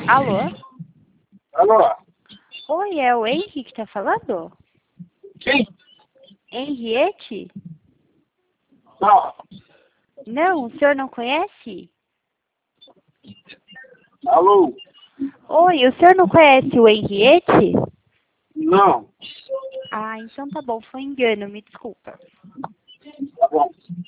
Alô? Alô? Oi, é o Henri que tá falando? Quem? Henriette? Não. Não, o senhor não conhece? Alô? Oi, o senhor não conhece o Henriette? Não. Ah, então tá bom, foi engano, me desculpa. Tá bom.